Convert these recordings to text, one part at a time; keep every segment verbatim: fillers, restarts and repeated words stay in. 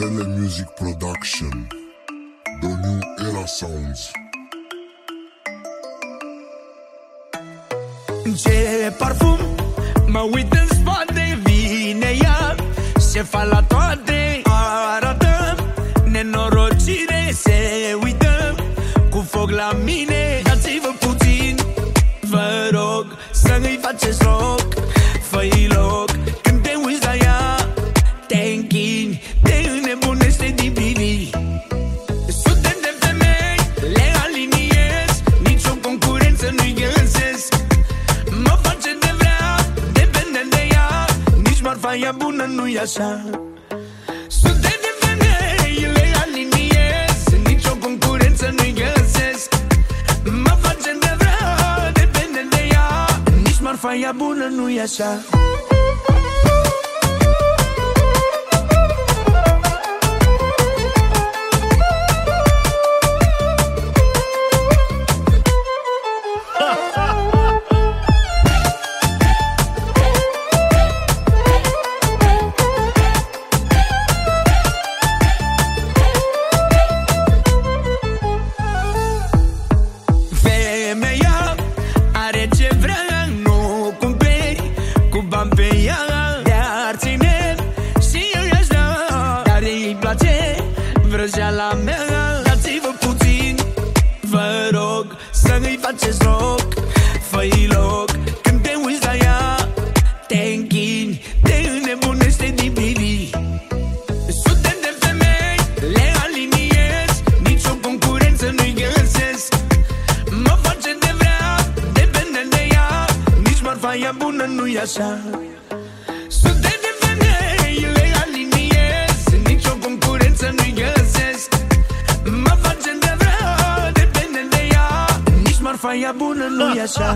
Lele Music Production, The New Era Sounds. Ce parfum, mă uit în spate, vine ea, se fa la toate, arată nenorocire, se uită cu foc la mine. Dați-vă puțin, vă rog, să-i faceți loc, fă-i loc. Când te uiți la ea, te închini, te înnebunește din bini. Sute de femei, le aliniez, nicio concurență nu-i găsesc. Mă face de vrea, depinde de ea, nici marfa ea bună nu-i așa. Sute de femei, le aliniez, nicio concurență nu-i găsesc. Mă face de vrea, depinde de ea, nici marfa ea bună nu-i așa. Femeia are ce vrea, nu cumperi cu bani pe ea. Te-ar ține și eu i-aș da, dar îi place vrăjeala mea. Dați-vă puțin, vă rog, să-i faceți loc, fă-i loc. Când te uiți la ea, te închini, te înnebunește din bini. Sute de femei, le aliniez, nicio concurență nu-i găsesc. Mă face de vrea, depinde de ea, nici marfa ea bună nu-i așa. Sute de femei, le aliniez, nicio concurență nu-i găsesc. Mă face de vrea, depinde de ea, nici marfa ea bună nu-i așa.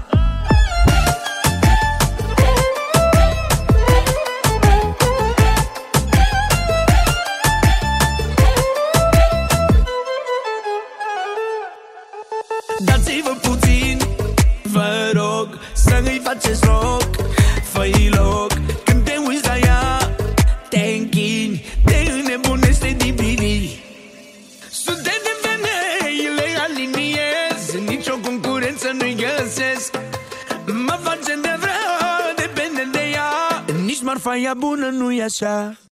Dați-vă puțin, vă rog, să-i faceți loc, fă-i loc. Când te uiți la ea, te închini, te înnebunește din bini. Sute de femei, le aliniez, nicio concurență nu-i găsesc. Mă face de vrea, depinde de ea, nici marfa ea bună nu-i așa.